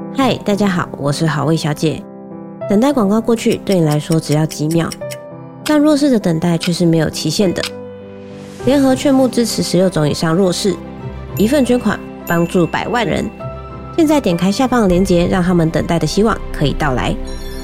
嗨，大家好，我是好味小姐。等待广告过去对你来说只要几秒，但弱势的等待却是没有期限的。联合劝募支持16种以上弱势，一份捐款帮助100万人。现在点开下方的链接，让他们等待的希望可以到来。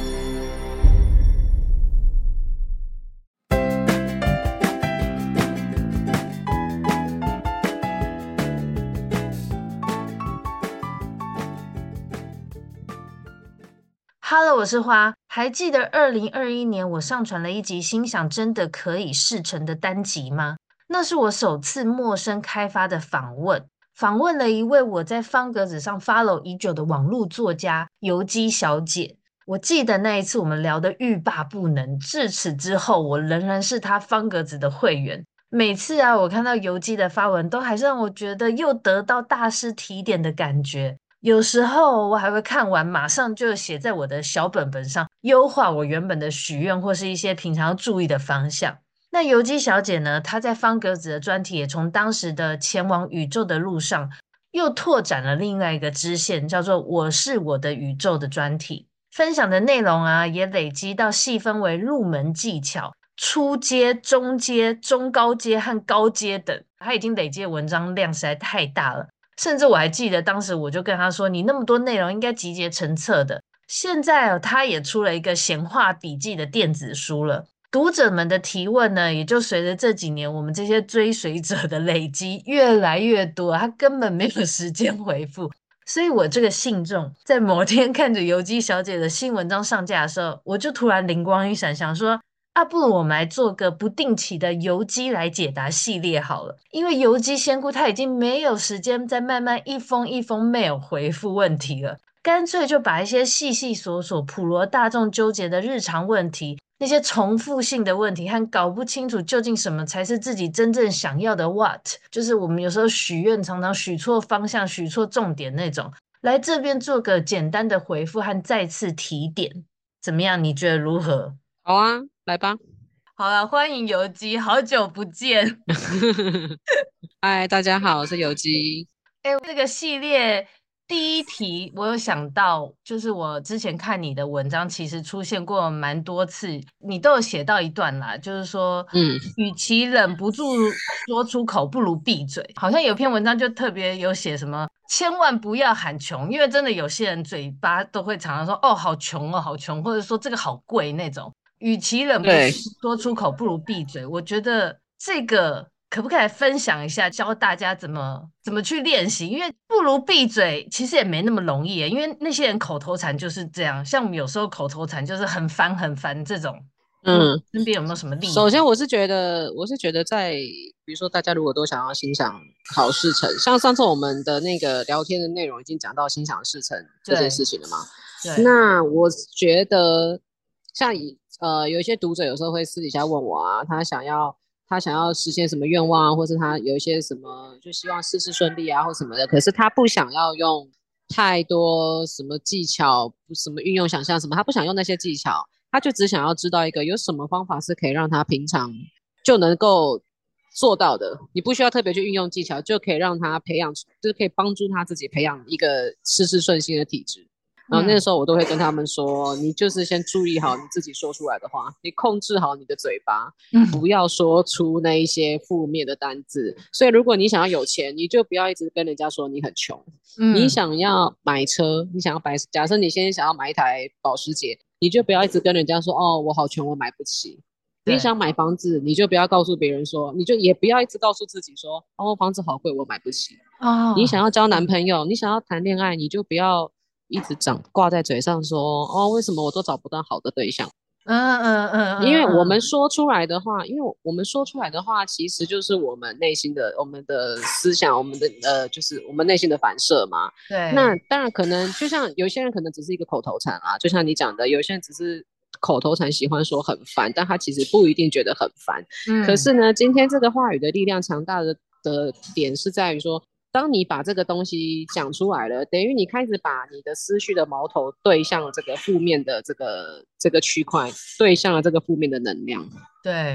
Hello， 我是花。还记得2021年我上传了一集心想真的可以事成的单集吗？那是我首次陌生开发的访问了一位我在方格子上 follow 已久的网络作家游姬小姐。我记得那一次我们聊得欲罢不能，至此之后我仍然是她方格子的会员。每次我看到游姬的发文，都还是让我觉得又得到大师提点的感觉。有时候我还会看完，马上就写在我的小本本上，优化我原本的许愿或是一些平常要注意的方向。那游姬小姐呢，她在方格子的专题也从当时的前往宇宙的路上，又拓展了另外一个支线，叫做“我是我的宇宙”的专题。分享的内容也累积到细分为入门技巧、初阶、中阶、中高阶和高阶等。她已经累积的文章量实在太大了。甚至我还记得当时我就跟他说，你那么多内容应该集结成册的。现在他也出了一个闲话笔记的电子书了。读者们的提问呢，也就随着这几年我们这些追随者的累积越来越多，他根本没有时间回复。所以我这个信众在某天看着游姬小姐的新文章上架的时候，我就突然灵光一闪，想说不如我们来做个不定期的游姬来解答系列好了。因为游姬仙姑她已经没有时间再慢慢一封一封 mail 回复问题了，干脆就把一些细细琐琐普罗大众纠结的日常问题，那些重复性的问题和搞不清楚究竟什么才是自己真正想要的 what， 就是我们有时候许愿常常许错方向许错重点那种，来这边做个简单的回复和再次提点。怎么样，你觉得如何？ 好啊，来吧。 好了，欢迎游姬，好久不见。 嗨，大家好，我是有机。 这个系列第一题，我有想到，就是我之前看你的文章，其实出现过蛮多次，你都有写到一段啦，就是说， 嗯， 与其忍不住说出口，不如闭嘴。好像有篇文章就特别有写什么，千万不要喊穷，因为真的有些人嘴巴都会常常说，哦，好穷哦，好穷，或者说这个好贵那种。与其忍不住对， 说出口，不如闭嘴。我觉得这个可不可以来分享一下，教大家怎么去练习？因为不如闭嘴，其实也没那么容易耶，因为那些人口头禅就是这样，像我们有时候口头禅就是很烦很烦这种。你嗯， 身边有没有什么例子？ 首先我是觉得在，比如说大家如果都想要心想好事成，像上次我们的那个聊天的内容已经讲到心想事成这件对事情了嘛， 对， 那我觉得像有一些读者有时候会私底下问我啊，他想要实现什么愿望啊，或是他有一些什么就希望事事顺利啊或什么的，可是他不想要用太多什么技巧，什么运用想象什么，他不想用那些技巧。他就只想要知道一个有什么方法是可以让他平常就能够做到的，你不需要特别去运用技巧，就可以让他培养，就是可以帮助他自己培养一个事事顺心的体质。然后那个嗯时候我都会跟他们说，你就是先注意好你自己说出来的话，你控制好你的嘴巴， 嗯不要说出那一些负面的单字。所以如果你想要有钱，你就不要一直跟人家说你很穷。你嗯， 想要买车，你想要买，假设你现在想要买一台保时捷，你就不要一直跟人家说哦，我好穷，我买不起。你对想买房子，你就不要告诉别人说，你就也不要一直告诉自己说，哦，房子好贵，我买不起。你想哦， 要交男朋友，你想要谈恋爱，你就不要一直挂在嘴上说，哦，为什么我都找不到好的对象？ 嗯嗯嗯因为我们嗯说出来的话，其实就是我们内心的、我们的思想、我们的就是我们内心的反射嘛。那对， 当然可能就像有些人可能只是一个口头禅啊，就像你讲的，有些人只是口头禅，喜欢说很烦，但他其实不一定觉得很烦。可嗯是呢，今天这个话语的力量强大的点是在于说，当你把这个东西讲出来了，等于你开始把你的思绪的矛头对向这个负面的这个区块，对向了这个负面的能量。 对，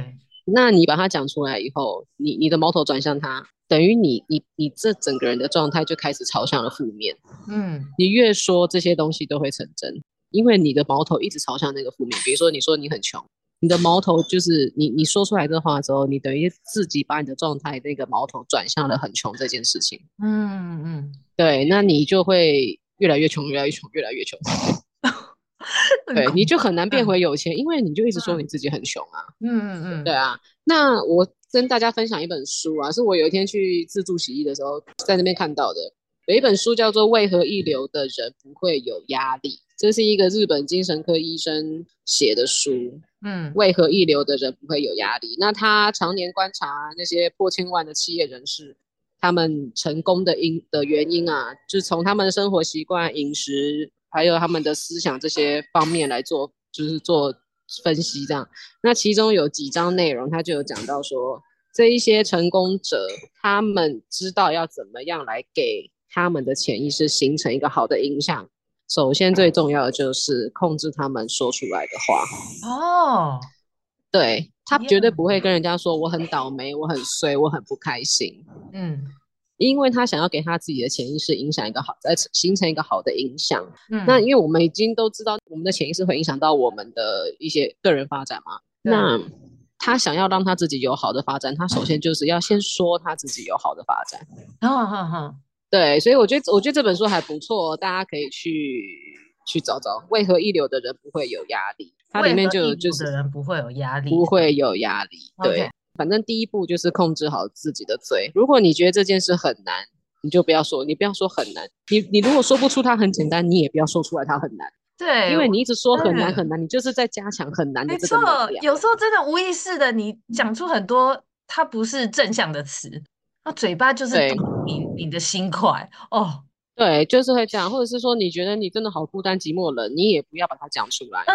那你把它讲出来以后，你的矛头转向他，等于你这整个人的状态就开始朝向了负面。你越说这些东西都会成真，因为你的矛头一直朝向那个负面。比如说你说你很穷，你的矛头就是你说出来这话之后，你等于自己把你的状态那个矛头转向了很穷这件事情。对，那你就会越来越穷，越来越穷，越来越穷。对，你就很难变回有钱，因为你就一直说你自己很穷啊。对啊。那我跟大家分享一本书啊，是我有一天去自助洗衣的时候在那边看到的。有一本书叫做《为何一流的人不会有压力》，这是一个日本精神科医生写的书。为何一流的人不会有压力？那他常年观察那些破千万的企业人士，他们成功的原因啊，就是从他们的生活习惯、饮食，还有他们的思想这些方面来做，就是做分析这样。那其中有几章内容，他就有讲到说，这一些成功者，他们知道要怎么样来给他们的潜意识形成一个好的影响。首先最重要的就是控制他们说出来的话。对，他绝对不会跟人家说我很倒霉，我很衰，我很不开心。因为他想要给他自己的潜意识影响一个好，形成一个好的影响。那因为我们已经都知道，我们的潜意识会影响到我们的一些个人发展嘛。那他想要让他自己有好的发展，他首先就是要先说他自己有好的发展。对，所以我觉得这本书还不错，大家可以去找找为何一流的人不会有压力。它里面就是的人不会有压力， 不会有压力。对，反正第一步就是控制好自己的嘴。如果你觉得这件事很难，你就不要说，你不要说很难。你如果说不出它很简单，你也不要说出来它很难。 对， 因为你一直说很难很难，你就是在加强很难的这个能量。 没错，有时候真的无意识的，你讲出很多它不是正向的词，那嘴巴就是你的心快哦。 对，就是会这样，或者是说你觉得你真的好孤单寂寞冷，你也不要把它讲出来。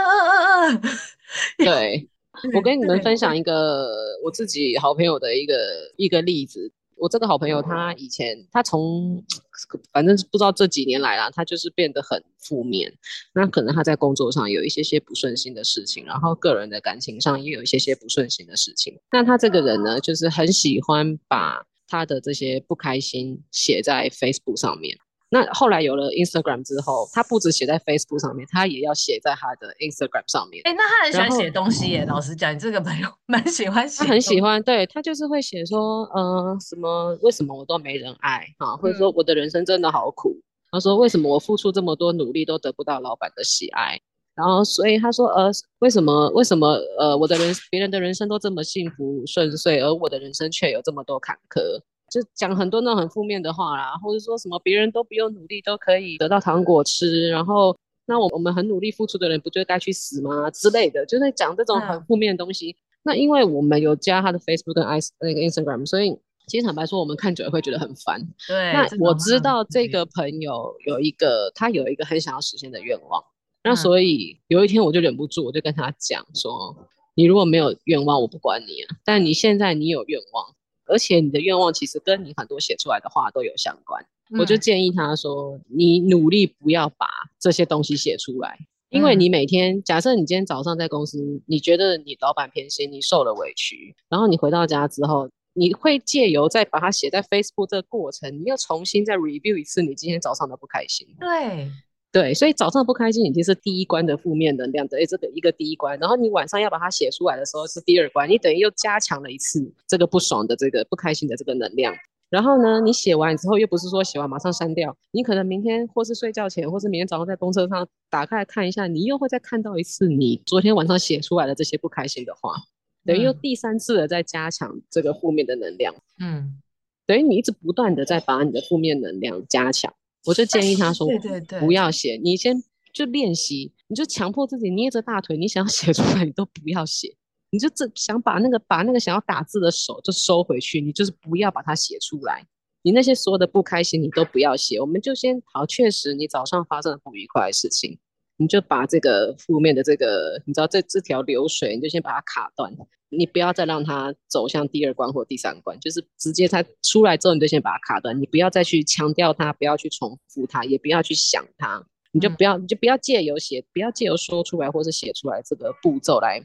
对，我跟你们分享一个我自己好朋友的一个例子。我这个好朋友他以前从反正不知道这几年来啦，他就是变得很负面。那可能他在工作上有一些不顺心的事情，然后个人的感情上也有一些不顺心的事情。那他这个人呢，就是很喜欢把他的这些不开心写在 Facebook 上面。那后来有了 Instagram 之后，他不止写在 Facebook 上面，他也要写在他的 Instagram 上面。 那他很喜欢写东西耶。老实讲，你这个朋友蛮喜欢写。 他很喜欢，对，他就是会写说，什么为什么我都没人爱啊，或者说我的人生真的好苦。他说为什么我付出这么多努力都得不到老板的喜爱。然后所以他说，为什么别人的人生都这么幸福顺遂，而我的人生却有这么多坎坷。就讲很多那种很负面的话啦，或者说什么别人都不用努力都可以得到糖果吃，然后那我们很努力付出的人不就该去死吗之类的，就在讲这种很负面的东西。那因为我们有加他的 Facebook 跟那个 Instagram， 所以其实坦白说我们看久了会觉得很烦。 对， 那我知道这个朋友他有一个很想要实现的愿望。那所以有一天我就忍不住，我就跟他讲说，你如果没有愿望我不管你啊，但你现在你有愿望，而且你的愿望其实跟你很多写出来的话都有相关。我就建议他说，你努力不要把这些东西写出来。因为你每天，假设你今天早上在公司，你觉得你老板偏心，你受了委屈，然后你回到家之后，你会借由再把它写在 Facebook 这个过程，你又重新再 review 一次你今天早上的不开心。对，所以早上不开心已经是第一关的负面能量的这个一个第一关，然后你晚上要把它写出来的时候是第二关，你等于又加强了一次这个不爽的这个不开心的这个能量。然后呢，你写完之后又不是说写完马上删掉，你可能明天或是睡觉前，或是明天早上在公车上打开来看一下，你又会再看到一次你昨天晚上写出来的这些不开心的话，等于又第三次的在加强这个负面的能量。等于你一直不断的在把你的负面能量加强。我就建议他说，不要写，你先就练习，你就强迫自己捏着大腿，你想要写出来你都不要写，你就想把那个想要打字的手就收回去，你就是不要把它写出来。你那些所有的不开心你都不要写，我们就先好，确实你早上发生了不愉快的事情，你就把这个负面的这个，你知道这条流水，你就先把它卡断，你不要再让它走向第二关或第三关，就是直接它出来之后你就先把它卡断，你不要再去强调它，不要去重复它，也不要去想它，你就不要借由说出来或是写出来这个步骤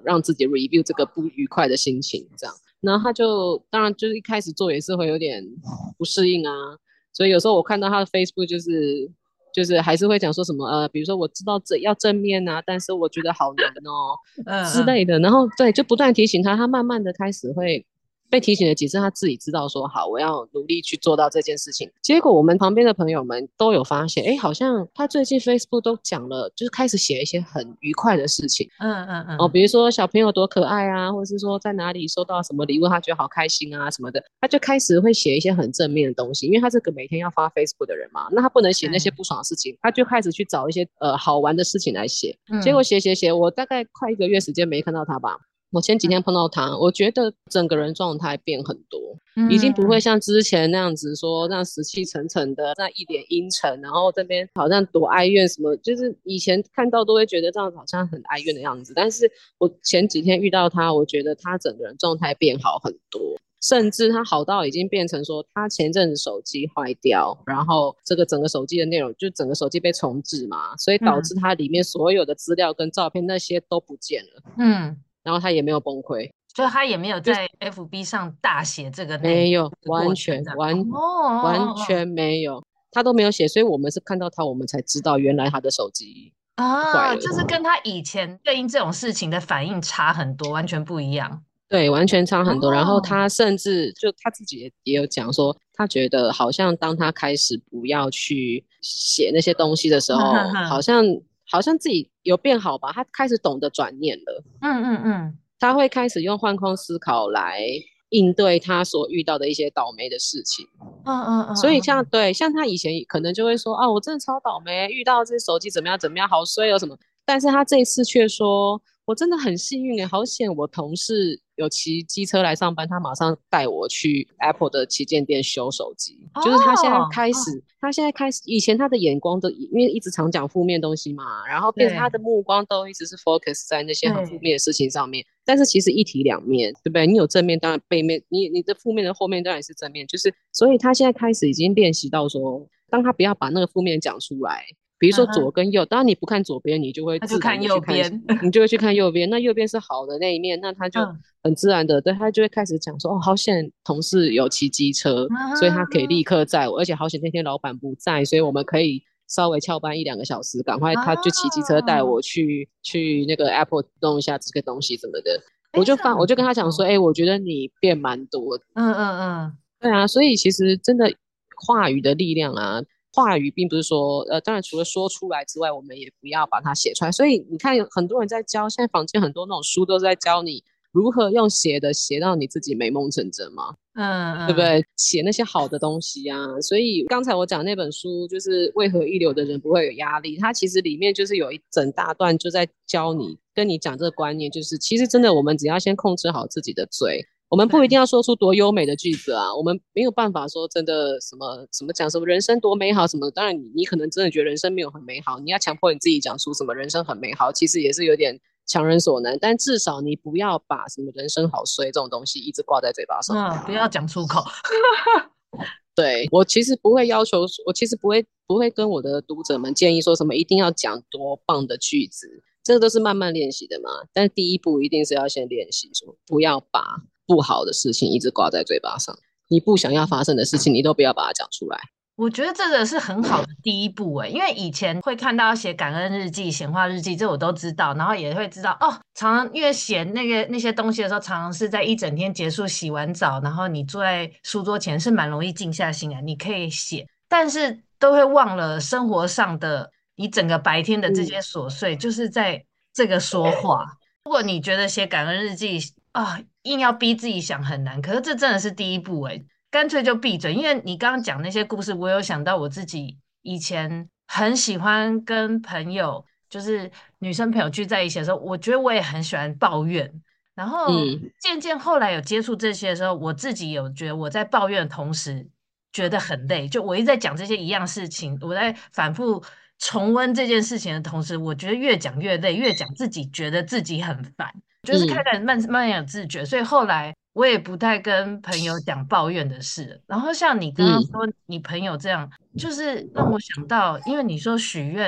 让自己 review 这个不愉快的心情这样。然后他就当然就是一开始做也是会有点不适应啊，所以有时候我看到他的 Facebook 就是还是会讲说什么比如说我知道要正面啊，但是我觉得好难哦之类的，然后对就不断提醒他，他慢慢的开始会被提醒了几次，他自己知道说好，我要努力去做到这件事情。结果我们旁边的朋友们都有发现，哎，好像他最近 Facebook 都讲了，就是开始写一些很愉快的事情。比如说小朋友多可爱啊，或者是说在哪里收到什么礼物，他觉得好开心啊什么的，他就开始会写一些很正面的东西。因为他是个每天要发 Facebook 的人嘛，那他不能写那些不爽的事情，他就开始去找一些好玩的事情来写。结果写，我大概快1个月时间没看到他吧。我前几天碰到他，我觉得整个人状态变很多，已经不会像之前那样子说那死气沉沉的，那一脸阴沉，然后这边好像多哀怨什么，就是以前看到都会觉得这样子好像很哀怨的样子。但是我前几天遇到他，我觉得他整个人状态变好很多，甚至他好到已经变成说他前阵子手机坏掉，然后这个整个手机的内容就整个手机被重置嘛，所以导致他里面所有的资料跟照片那些都不见了。然后他也没有崩溃， 就他也没有在 FB 上大写这个内容， 没有，完全没有，他都没有写，所以我们是看到他，我们才知道原来他的手机坏了， 就是跟他以前对应这种事情的反应差很多，完全不一样。 对，完全差很多。然后他甚至就他自己也有讲说，他觉得好像当他开始不要去写那些东西的时候，好像自己有变好吧，他开始懂得转念了。他会开始用换空思考来应对他所遇到的一些倒霉的事情。所以像他以前可能就会说我真的超倒霉，遇到这手机怎么样怎么样，好衰哦什么。但是他这一次却说，我真的很幸运好险我同事有骑机车来上班，他马上带我去 Apple 的旗舰店修手机。就是他现在开始，以前他的眼光都因为一直常讲负面东西嘛，然后变成他的目光都一直是 focus 在那些很负面的事情上面。但是其实一体两面，对不对？你有正面，当然背面，你的负面的后面当然是正面，就是所以他现在开始已经练习到说，当他不要把那个负面讲出来。比如说左跟右，当然你不看左边，你就会自然的去看，你就会去看右边。那右边是好的那一面，那他就很自然的，对，他就会开始讲说，好险同事有骑机车，所以他可以立刻载我，而且好险那天老板不在，所以我们可以稍微翘班1-2个小时，赶快他就骑机车带我去那个 Apple 弄一下这个东西什么的。我就跟他讲说，我觉得你变蛮多的。对啊，所以其实真的话语的力量啊。话语并不是说，当然除了说出来之外，我们也不要把它写出来。所以你看，有很多人在教，现在坊间很多那种书都是在教你如何用写的写到你自己美梦成真嘛，对不对？写那些好的东西啊。所以刚才我讲那本书就是为何一流的人不会有压力，它其实里面就是有一整大段就在教你，跟你讲这个观念，就是其实真的我们只要先控制好自己的嘴。我们不一定要说出多优美的句子啊，我们没有办法说真的什么讲什么人生多美好什么。当然你可能真的觉得人生没有很美好，你要强迫你自己讲出什么人生很美好，其实也是有点强人所难。但至少你不要把什么人生好衰这种东西一直挂在嘴巴上， 不要讲出口。 对，我其实不会要求，我其实不会跟我的读者们建议说什么一定要讲多棒的句子，这个都是慢慢练习的嘛。但第一步一定是要先练习说，不要把不好的事情一直挂在嘴巴上，你不想要发生的事情，你都不要把它讲出来。 我觉得这个是很好的第一步因为以前会看到写感恩日记、显化日记，这我都知道，然后也会知道常常因为写那些东西的时候，常常是在一整天结束洗完澡，然后你坐在书桌前是蛮容易静下心来，你可以写，但是都会忘了生活上的你整个白天的这些琐碎，就是在这个说话。如果你觉得写感恩日记硬要逼自己想很难，可是这真的是第一步干脆就闭嘴。因为你刚刚讲那些故事，我有想到我自己以前很喜欢跟朋友，就是女生朋友聚在一起的时候，我觉得我也很喜欢抱怨。然后渐渐后来有接触这些的时候，我自己有觉得我在抱怨的同时觉得很累，就我一直在讲这些一样事情，我在反复重温这件事情的同时，我觉得越讲越累，越讲自己觉得自己很烦。就是开始慢慢有自觉，所以后来我也不太跟朋友讲抱怨的事。然后像你刚刚说你朋友这样，就是让我想到，因为你说许愿，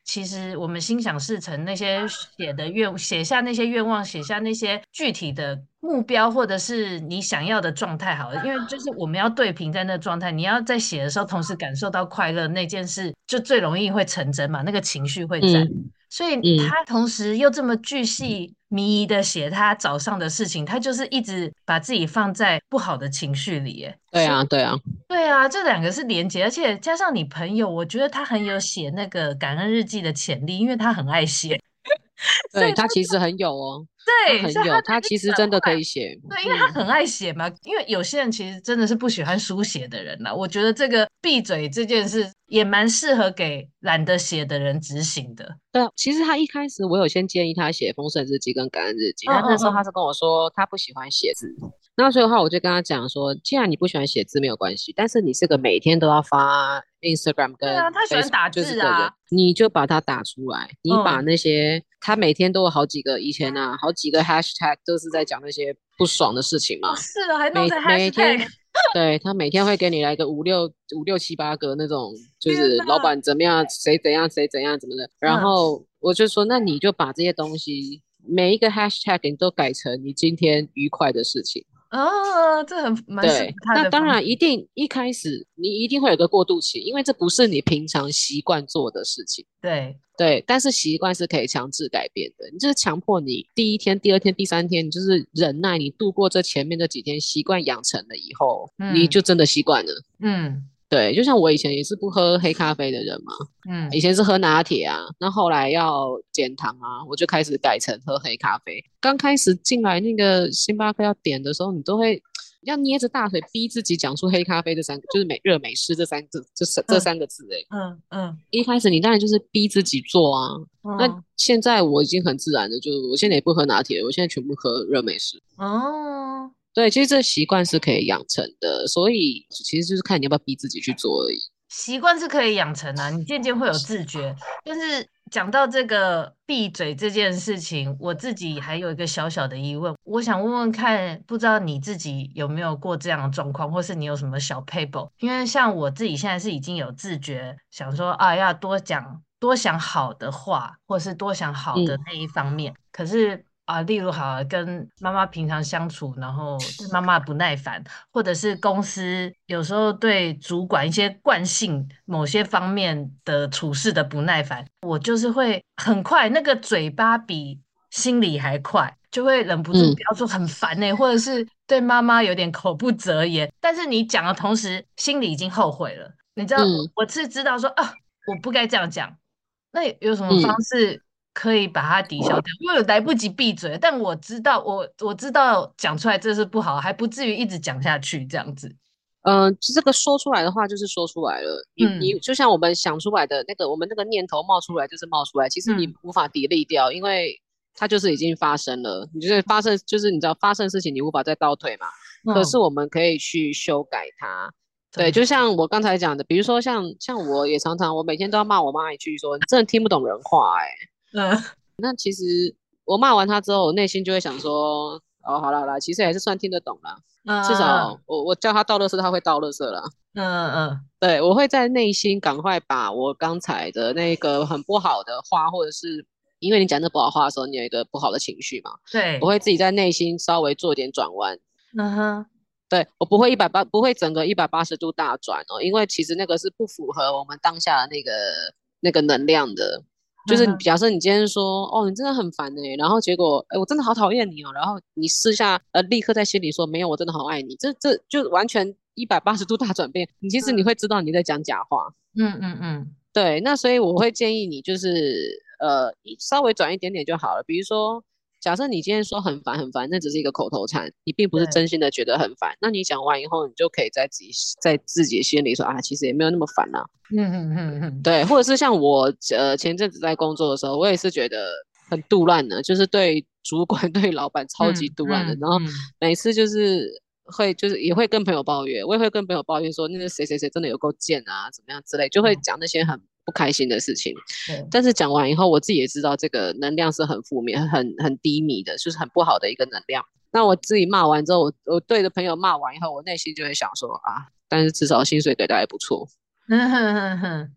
其实我们心想事成，那些写下那些愿望，写下那些具体的目标，或者是你想要的状态，好了，因为就是我们要对平在那个状态，你要在写的时候，同时感受到快乐，那件事就最容易会成真嘛，那个情绪会在。所以嗯， 他同时又这么巨细靡遗的写他早上的事情，他就是一直把自己放在不好的情绪里，耶。 对啊，对啊， 对啊，这两个是连结，而且加上你朋友，我觉得他很有写那个感恩日记的潜力，因为他很爱写，所以对，他其实很有哦，他对，所以他很有，他一其实真的可整块， 以写。 对，因为他很爱写嘛。因为有些人其实真的是不喜欢书写的人啦，我觉得这个闭嘴这件事也蛮适合给懒得写的人执行的。 对啊，其实他一开始我有先建议他写丰盛日记跟感恩日记， 嗯但那时候他嗯嗯， 是跟我说他不喜欢写字，那所以的话我就跟他讲说，既然你不喜欢写字没有关系，但是你是个每天都要发 Instagram 跟对啊，他喜欢 Facebook 打就是的人， 字啊。 你就把它打出来，你把嗯， 那些他每天都有好几个以前啊好几个 hashtag 都是在讲那些不爽的事情哦， 嘛， 是啊，还弄成每 hashtag， 天。对，他每天会给你来个五六七八个那种，就天是老哪！ 板怎么样，谁怎样，谁怎样怎么的。然嗯， 后我就说，那你就把这些东西每一个 hashtag 你都改成你今天愉快的事情。 哦，这蛮适合对， 他那当的方式。 然一定一开始你一定会有个过渡期，因为这不是你平常习惯做的事情。 对， 对，但是习惯是可以强制改变的。你就是强迫你第一天、第二天、第三天，你就是忍耐，你度过这前面这几天，习惯养成了以后，你嗯就真的习惯了。 嗯对，就像我以前也是不喝黑咖啡的人嘛，以嗯。 前是喝拿铁啊，那后来要减糖啊，我就开始改成喝黑咖啡。刚开始进来那个星巴克要点的时候，你都会要捏着大腿逼自己讲出黑咖啡这三个，就是美式这三个字，这嗯三个字。哎， 嗯一开始你当然就是逼自己做啊。那嗯现在我已经很自然的，就我现在也不喝拿铁，我现在全部喝热美式。 哦， 对，其实这习惯是可以养成的，所以其实就是看你要不要逼自己去做而已。 习惯是可以养成啊，你渐渐会有自觉。但是讲到这个闭嘴这件事情，我自己还有一个小小的疑问，我想问问看，不知道你自己有没有过这样的状况，或是你有什么小 paper？因为像我自己现在是已经有自觉，想说啊，要多讲、多想好的话，或是多想好的嗯那一方面。可是啊，例如好了跟妈妈平常相处，然后对妈妈不耐烦，或者是公司有时候对主管一些惯性某些方面的处事的不耐烦，我就是会很快，那个嘴巴比心里还快，就会忍不住嗯飙出很烦呢、或者是对妈妈有点口不择言，但是你讲的同时，心里已经后悔了。你知道， 嗯我是知道说啊，我不该这样讲。那有什么方嗯。 式可以把它抵消掉？因为我来不及闭嘴，但我知道，我知道讲出来这是不好，还不至于一直讲下去这样子。 这个说出来的话就是说出来了，你嗯就像我们想出来的那个，我们那个念头冒出来就是冒出来，其实你嗯无法砥砺掉，因为它就是已经发生了。你就是发生，就是你知道发生事情，你无法再倒退嘛。可是嗯， 我们可以去修改它。对， 怎么说？ 就像我刚才讲的，比如说像我也常常，我每天都要骂我妈一句说，你真的听不懂人话哎、 嗯那其实我骂完他之后，我内心就会想说，哦，好了好了，其实还是算听得懂啦。至少嗯我叫他倒垃圾，他会倒垃圾啦。 嗯对，我会在内心赶快把我刚才的那个很不好的话，或者是因为你讲那不好话的时候，你有一个不好的情绪嘛，我对， 会自己在内心稍微做点转弯。 嗯哼， 对，我不会不会整个180度大转哦，因为其实那个是不符合我们当下的那个能量的。就是你嗯哼， 假设你今天说，哦，你真的很烦哎，然后结果，哎，我真的好讨厌你哦，然后你私下立刻在心里说，没有，我真的好爱你，这就完全180度大转变。你其实你嗯会知道你在讲假话。 嗯， 对，那所以我会建议你就是稍微转一点点就好了。比如说，假设你今天说很烦很烦，那只是一个口头禅，你并不是对， 真心的觉得很烦。那你讲完以后，你就可以在自己心里说啊，其实也没有那么烦啦、 嗯， 对，或者是像我前阵子在工作的时候，我也是觉得很杜烂的，就是对主管对老板超级杜烂的，然后每次就是就是也会跟朋友抱怨，我也会跟朋友抱怨说那个谁谁谁真的有够贱啊，怎么样之类，就会嗯， 讲那些很不开心的事情。 对， 但是讲完以后，我自己也知道这个能量是很负面、很低迷的，就是很不好的一个能量。那我自己骂完之后，我对着朋友骂完以后，我内心就会想说啊，但是至少薪水给的还不错。 嗯哼哼哼，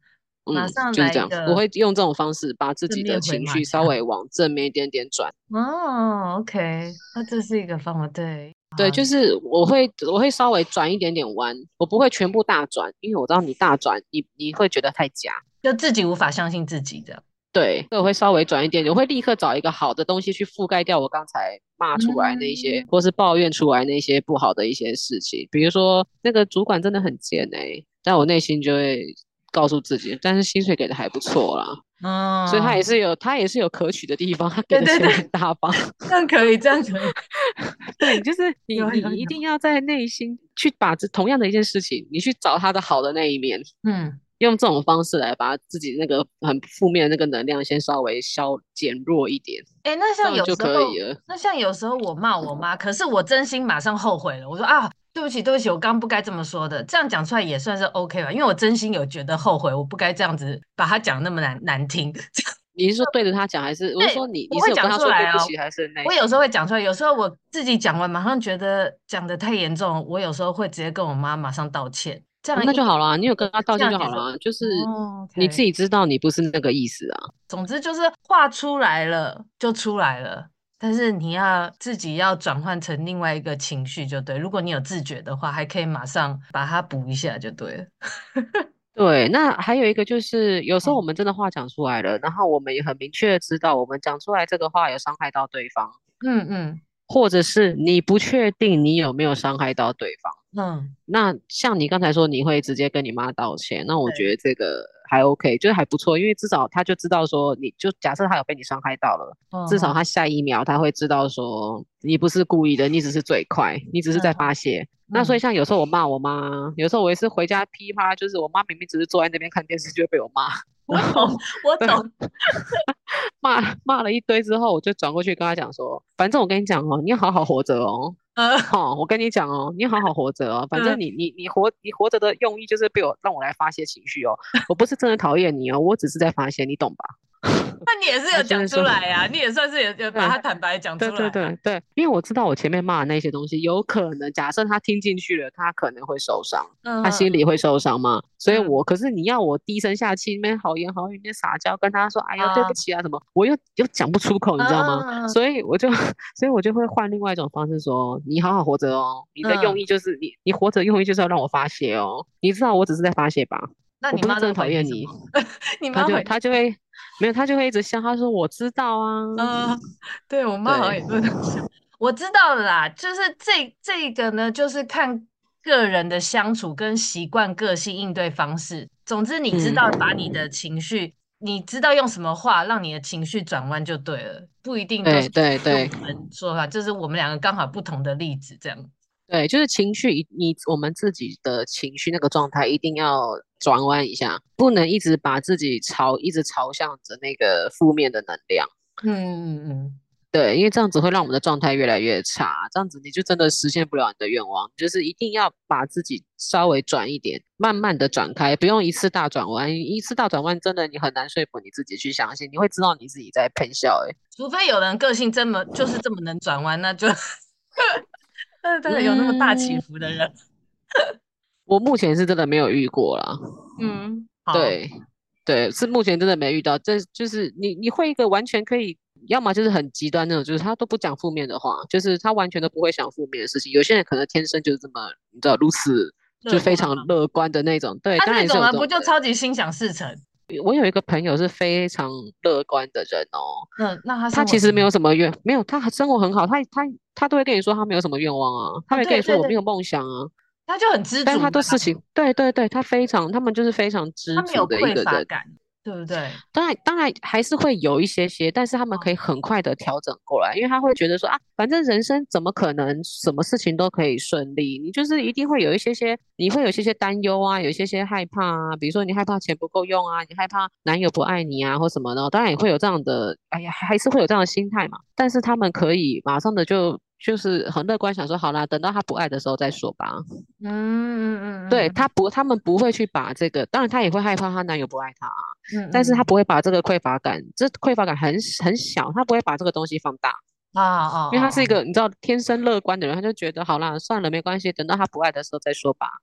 马上就是这样，我来一个会用这种方式把自己的正面回情绪稍马枪。 微往正面一点点转。 哦，OK，那这是一个方法，对， 对， 啊， 就是我会稍微转一点点弯，我不会全部大转，因为我知道你大转，你会觉得太假。 就自己无法相信自己这样。 对，所以我会稍微转一点，我会立刻找一个好的东西去覆盖掉我刚才骂出来那些， 嗯， 或是抱怨出来那些不好的一些事情。比如说那个主管真的很贱但我内心就会告诉自己，但是薪水给的还不错啦，所以他哦， 也是有可取的地方，他给的钱很对对对， 大方。 这样可以，这样可以， 对，就是你一有有有， 定要在内心去把这同样的一件事情，你去找他的好的那一面， 嗯。 用这种方式来把自己那个很负面的那个能量先稍微减弱一点， 哎，那像这样就有时候， 可以了。 那像有时候我骂我妈，可是我真心马上后悔了。我说啊，对不起，对不起，我刚不该这么说的。这样讲出来也算是 OK 吧，因为我真心有觉得后悔，我不该这样子把他讲那么难听。 你是说对着他讲，还是我是对， 说你我会讲你是有跟他出来哦。 说对不起，还是内我有时心？ 候会讲出来，有时候我自己讲完，马上觉得讲的太严重，我有时候会直接跟我妈马上道歉，这哦， 样一那就好了，你有跟他道这样结束。 歉就好了，就是哦你自 ，OK。 己知道你不是那个意思啊。 总之就是画出来了就出来了，但是你要自己要转换成另外一个情绪就对。如果你有自觉的话，还可以马上把它补一下就对了。 对，那还有一个就是，有时候我嗯们真的话讲出来了，然后我们也很明确的知道，我们讲出来这个话有伤害到对方， 嗯嗯或者是你不确定你有没有伤害到对方。 嗯， 那像你刚才说你会直接跟你妈道歉，那我觉对， 得这个还 OK，就是还不错，因为至少他就知道说，你就假设他有被你伤害到了，至少嗯哼他下一秒他会知道说你不是故意的，你只是嘴快，你只是在发嗯泄。那所以嗯， 像有时候我骂我妈，有时候我也是回家噼啪，就是我妈明明只是坐在那边看电视，就会被我骂，然后我懂我对懂， 骂了一堆之后，我就转过去跟他讲说，反正我跟你讲哦，你要好好活着哦。 嗯好，我跟你讲哦，你好好活着哦。反正嗯， 你活着的用意就是让我来发泄情绪哦。我不是真的讨厌你哦，我只是在发泄，你懂吧？ 那你也是有讲出他就是说， 来呀、你也算是有把对它坦白讲对对出来啊。 对对，因为我知道我前面骂的那些东西，有可能假设他听进去了，他可能会受伤，他心里嗯嗯会受伤嘛。所以嗯可是你要我低声下气，那边好言好语，那边撒娇，跟他说，哎呦对不啊起啊什么，我又讲不出口，你知道吗？ 嗯所以我就所以我就会换另外一种方式说，你好好活着哦，你的用嗯， 意就是你活着用意就是要让我发泄哦，你知道我只是在发泄吧， 那你妈都我不是真的讨厌你。 回你什么？你他就妈回你？ 他就会没有，他就会一直笑，他说我知道啊， 对我妈好像对。 也都这样想。我知道了啦，就是这个呢，就是看个人的相处跟习惯、个性、应对方式。总之，你知嗯， 道把你的情绪，你知道用什么话让你的情绪转弯就对了，不一定都是对对对用我们说法，就是我们两个刚好不同的例子这样。 对，就是情绪我们自己的情绪那个状态一定要转弯一下，不能一直把自己一直朝向着那个负面的能量。 嗯嗯嗯， 对，因为这样子会让我们的状态越来越差，这样子你就真的实现不了你的愿望。就是一定要把自己稍微转一点，慢慢的转开，不用一次大转弯。一次大转弯真的你很难说服你自己去相信，你会知道你自己在喷笑。 除非有人个性就是这么能转弯，那就但是有那么大起嗯， 伏的人， 我目前是真的没有遇过啦。 嗯，好。 对，对，是目前真的没遇到。这就是你会一个完全可以，要么就是很极端那种，就是他都不讲负面的话，就是他完全都不会想负面的事情。有些人可能天生就是这么，你知道，如此就非常乐观吗？ 乐观的那种。对，当然也是他那种人不就有这种人。 超级心想事成？ 我有一个朋友是非常乐观的人哦， 那他他其实没生活怎么样？ 有什么没有，他生活很好，他都会跟你说他没有什么愿望啊，他啊， 会跟对对对， 你说我没有梦想啊， 他就很知但是他足嘛， 都事情，对对对，他们就是非常知他没有足的一匮个人。 乏感，对不对？ 当然还是会有一些些，但是他们可以哦， 很快的调整过来，因为他会觉得说啊，反正人生怎么可能什么事情都可以顺利？你就是一定会有一些些，你会有一些些担忧啊，有一些些害怕啊，比如说你害怕钱不够用啊，你害怕男友不爱你啊，或什么的，当然也会有这样的，哎呀，还是会有这样的心态嘛。但是他们可以马上的就是很乐观，想说好啦，等到他不爱的时候再说吧。对，他们不会去把这个，当然他也会害怕她男友不爱她啊，但是他嗯， 不会把这个匮乏感，这匮乏感很小，他不会把这个东西放大， 啊啊因为他是一啊啊， 个你知道天生乐观的人，他就觉得好啦，算了，没关系，等到他不爱的时候再说吧。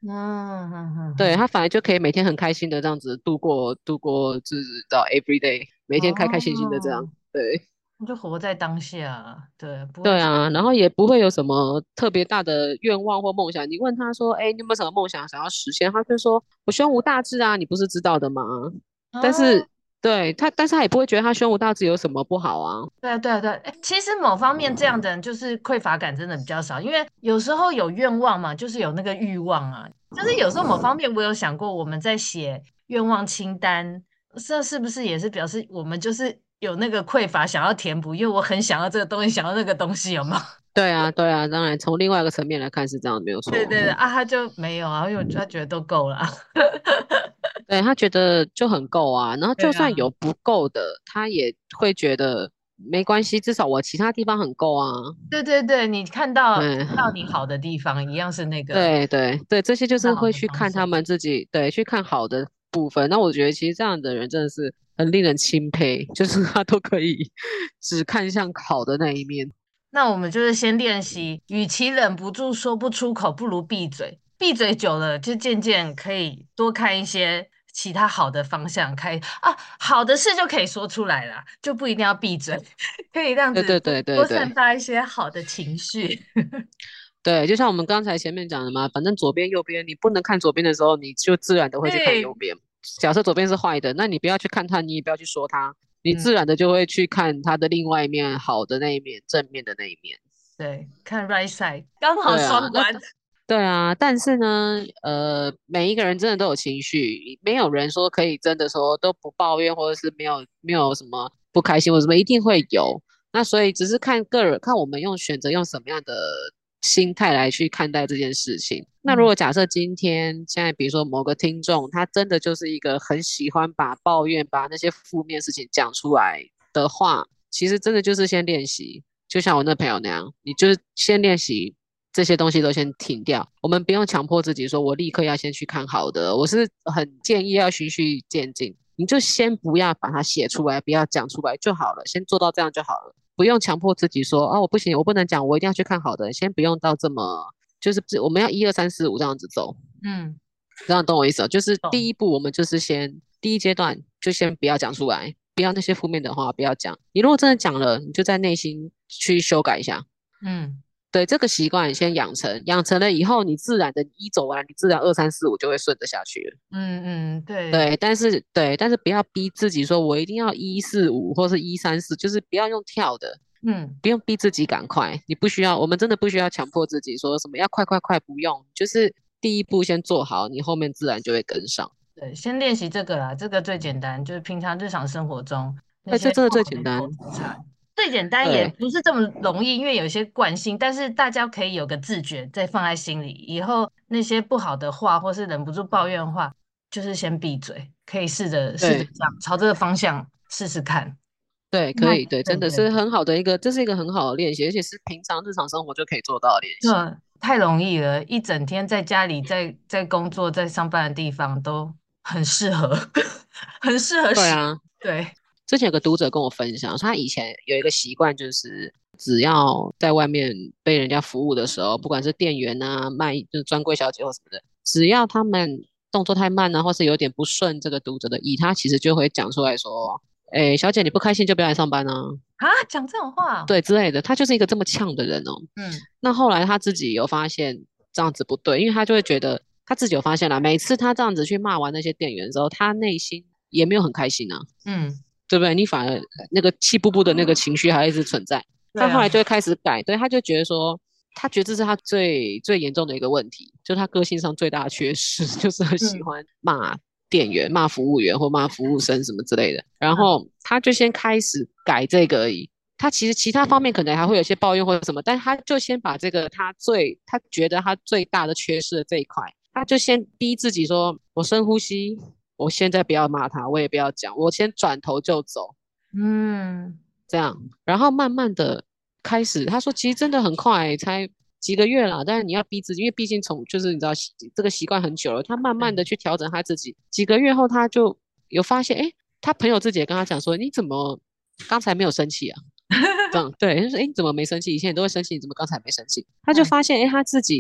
对，他反而就可以每天很开心的这样子度过，就是到 every day，每天开开心心的这样。 哦， 对你就活在当下，对，不会去， 对啊，然后也不会有什么特别大的愿望或梦想。你问他说，哎，你有没有什么梦想想要实现？他就说，我胸无大志啊，你不是知道的吗？但哦， 是对他，但是他也不会觉得他胸无大志有什么不好啊。 对啊，对啊，对啊，其实某方面这样的人就是匮乏感真的比较少，因为有时候有愿望嘛，就是有那个欲望啊，就是有时候某方面我有想过，我们在写愿望清单，这是不是也是表示我们就是有那个匮乏想要填补，因为我很想要这个东西，想要那个东西，有吗？ 对啊，对啊，当然从另外一个层面来看是这样，没有错。 对对对啊，他就没有啊，因为他觉得都够了啊。 对，他觉得就很够啊，然后就算对啊， 有不够的，他也会觉得没关系，至少我其他地方很够啊。 对对对，你看到你嗯， 好的地方，一样是那个对对对，这些就是看到好会去看他的方向。 们自己，对，去看好的部分。那我觉得其实这样的人真的是很令人钦佩，就是他都可以只看向好的那一面。 那我们就是先练习，与其忍不住说不出口，不如闭嘴。闭嘴久了，就渐渐可以多看一些其他好的方向，好的事就可以说出来了，就不一定要闭嘴，可以这样子多对对对对多散对发一些好的情绪。 对，就像我们刚才前面讲的嘛，反正左边右边你不能看左边的时候，你就自然的会去看右对， 边。假设左边是坏的，那你不要去看它，你也不要去说它，你嗯， 自然的就会去看它的另外一面，好的那一面，正面的那一面。 对，看 right side，刚好对啊，那双关。 对啊，但是呢，每一个人真的都有情绪，没有人说可以真的说都不抱怨，或者是没有什么不开心或者什么，一定会有。那所以只是看个人，看我们选择用什么样的心态来去看待这件事情。那如嗯果假设今天现在比如说某个听众，他真的就是一个很喜欢把抱怨、把那些负面事情讲出来的话，其实真的就是先练习。就像我那朋友那样，你就是先练习这些东西都先停掉。我们不用强迫自己说，我立刻要先去看好的。我是很建议要循序渐进，你就先不要把它写出来，不要讲出来就好了，先做到这样就好了。不用强迫自己说，啊，我不行，我不能讲，我一定要去看好的。先不用到这么，就是我们要一二三四五这样子走， 嗯， 这样懂我意思哦？就是第懂。 一步，我们就是先第一阶段就先不要讲出来，不要那些负面的话不要讲。你如果真的讲了，你就在内心去修改一下。 嗯对这个习惯先养成，养成了以后，你自然的一走完，你自然二三四五就会顺着下去了。 对， 对，但是不要逼自己说，我一定要一四五或是一三四，就是不要用跳的， 嗯。 不用逼自己赶快，你不需要，我们真的不需要强迫自己说什么要快快快，不用，就是第一步先做好，你后面自然就会跟上。 对，先练习这个啦，这个最简单，就是平常日常生活中那哎，这真的些不好最简单。 的口头禅，最简单也对不是这么容易，因为有一些惯性，但是大家可以有个自觉，再放在心里，以后那些不好的话或是忍不住抱怨的话，就是先闭嘴，可以试着对这样，朝这个方向试试看。 对，可那以，对，真的是对对对， 很好的一个，这是一个很好的练习，而且是平常日常生活就可以做到的练习。 这太容易了，一整天在家里，在工作，在上班的地方都很适合，很适合使， 对啊， 对。 之前有个读者跟我分享，他以前有一个习惯，就是只要在外面被人家服务的时候，不管是店员啊、就是专柜小姐或什么的，只要他们动作太慢啊，或是有点不顺这个读者的意，他其实就会讲出来说：“哎，小姐你不开心就不要来上班啊。” 啊，讲这种话哦对之类的。他就是一个这么呛的人哦。 嗯那后来他自己有发现这样子不对，因为他就会觉得他自己有发现了，每次他这样子去骂完那些店员之后，他内心也没有很开心啊。 嗯， 对不对？你反而那个气不不的那个情绪还一直存在。他对啊， 后来就会开始改，对，他就觉得说，他觉得这是他最最严重的一个问题，就是他个性上最大的缺失，就是很喜嗯欢骂店员、骂服务员或骂服务生什么之类的。然嗯后他就先开始改这个而已。他其实其他方面可能还会有些抱怨或者什么，但他就先把这个他觉得他最大的缺失的这一块，他就先逼自己说，我深呼吸，我现在不要骂他，我也不要讲，我先转头就走。 嗯这样，然后慢慢的开始，他说其实真的很快，才几个月啦，但是你要逼自己，因为毕竟就是你知道这个习惯很久了，他慢慢的对， 去调整他自己，几个月后他就有发现，哎，他朋友自己也跟他讲说，你怎么刚才没有生气啊？这样对，他说，哎，你怎么没生气？以前你都会生气，你怎么刚才没生气？他就嗯发现，哎，他自己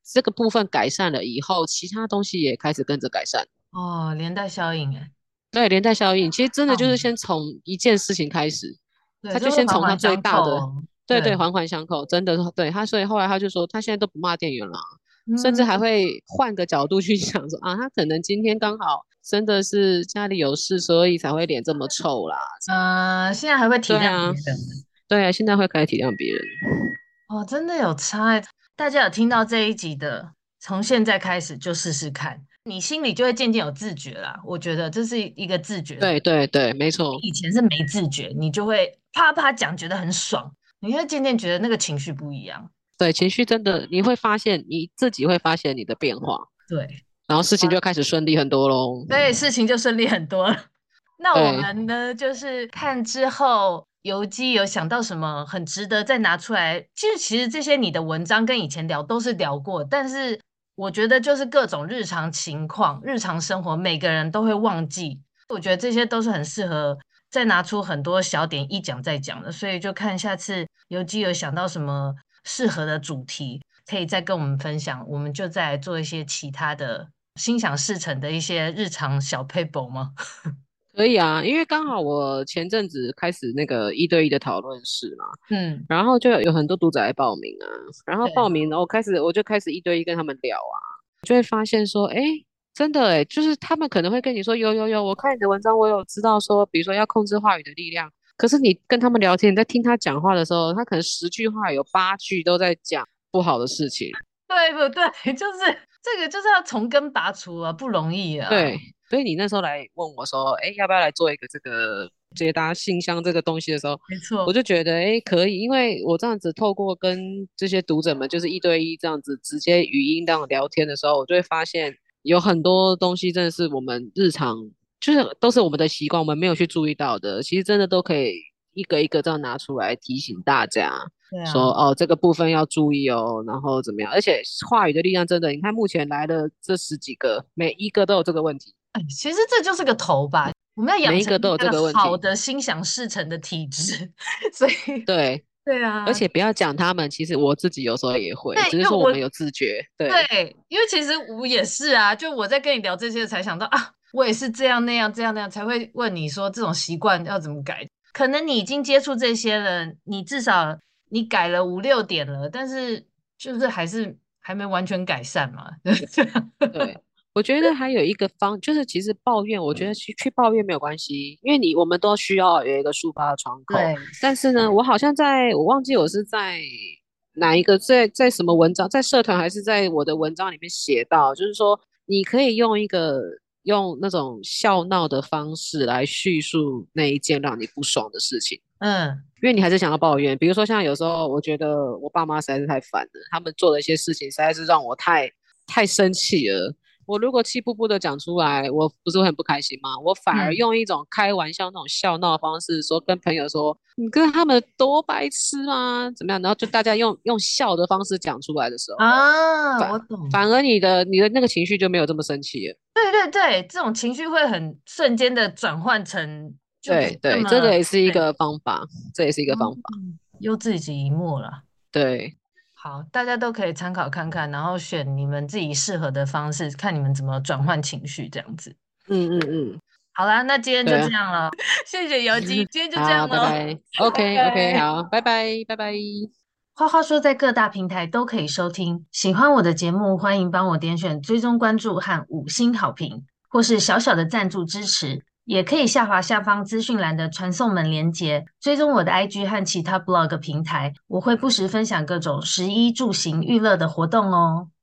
这个部分改善了以后，其他东西也开始跟着改善。 哦，连带效应哎， 对，连带效应，其实真的就是嗯， 先从一件事情开始， 对， 他就就是先从他环环相最大的， 扣哦。 对对， 对， 环环相扣，真的是对他，所以后来他就说，他现在都不骂店员了啊，甚至嗯， 还会换个角度去想说啊，他可能今天刚好真的是家里有事，所以才会脸这么臭啦。 现在还会体谅对啊， 别人对啊，现在会开始体谅别人。 哦，真的有差欸。大家有听到这一集的，从现在开始就试试看，你心里就会渐渐有自觉啦。我觉得这是一个自觉的， 对对对，没错， 以前是没自觉，你就会啪啪讲，觉得很爽，你会渐渐觉得那个情绪不一样。 对情绪真的你会发现你自己会发现你的变化， 对， 然后事情就开始顺利很多喽。 所以事情就顺利很多了。那我对。 们呢，就是看之后游击有想到什么很值得再拿出来。其实这些你的文章跟以前聊都是聊过，但是我觉得就是各种日常情况、日常生活，每个人都会忘记。我觉得这些都是很适合再拿出很多小点一讲再讲的，所以就看下次游击有想到什么适合的主题，可以再跟我们分享，我们就再来做一些其他的心想事成的一些日常小 paper 吗？ 可以啊，因为刚好我前阵子开始那个一对一的讨论室嘛， 嗯， 然后就有很多读者来报名啊，然后报对， 名，然后我就开始一对一跟他们聊啊，就会发现说，哎，真的哎，就是他们可能会跟你说，有，我看你的文章，我有知道说，比如说要控制话语的力量，可是你跟他们聊天，你在听他讲话的时候，他可能10句话有8句都在讲不好的事情。 对不对？就是这个，就是要从根拔除啊，不容易啊。 对，所以你那时候来问我说，哎，要不要来做一个这个解答信箱这个东西的时候， 没错， 我就觉得，哎，可以，因为我这样子透过跟这些读者们就是一对一这样子直接语音这样聊天的时候，我就会发现有很多东西真的是我们日常就是都是我们的习惯，我们没有去注意到的，其实真的都可以一个一个这样拿出来提醒大家。 对啊， 说哦，这个部分要注意哦，然后怎么样？而且话语的力量真的，你看目前来的这10几个，每一个都有这个问题， 哎，其实这就是个头吧。我们要养每一成一个个都有这个问题。 好的心想事成的体质，所以对， 对啊， 而且不要讲他们，其实我自己有时候也会， 对， 只是因为我说我们有自觉。对， 对，因为其实我也是啊，就我在跟你聊这些才想到啊，我也是这样那样这样那样才会问你说这种习惯要怎么改。可能你已经接触这些了，你至少你改了5、6点了，但是就是还没完全改善嘛。 对，我觉得还有一个就是其实抱怨，我觉得去抱怨没有关系，因为我们都需要有一个抒发的窗口。 对， 但是呢，我好像我忘记我是在哪一个在什么文章，在社团还是在我的文章里面写到，就是说你可以用那种笑闹的方式来叙述那一件让你不爽的事情。 嗯， 因为你还是想要抱怨，比如说像有时候我觉得我爸妈实在是太烦了，他们做的一些事情实在是让我太生气了。我如果气不不的讲出来，我不是会很不开心吗？我反而嗯用一种开玩笑那种笑闹的方式说，跟朋友说你跟他们多白痴啊，怎么样？然后就大家用笑的方式讲出来的时候， 啊， 反我懂。 反而你的那个情绪就没有这么生气了。 对对对，这种情绪会很瞬间的转换成就不是这对对，这个么也是一对， 个方法，这也是一个方法。 又自己一默了。 对， 好，大家都可以参考看看，然后选你们自己适合的方式，看你们怎么转换情绪，这样子。 嗯， 好啦，那今天就对啊。 这样了，谢谢游击，今天就这样好，拜咯， 拜。 拜 OK OK， 拜。 好，拜拜拜拜。 花花说在各大平台都可以收听，喜欢我的节目，欢迎帮我点选追踪关注和5星好评，或是小小的赞助支持，也可以下滑下方资讯栏的传送门连结，追踪我的 IG 和其他 blog 平台，我会不时分享各种食衣住行娱乐的活动哦。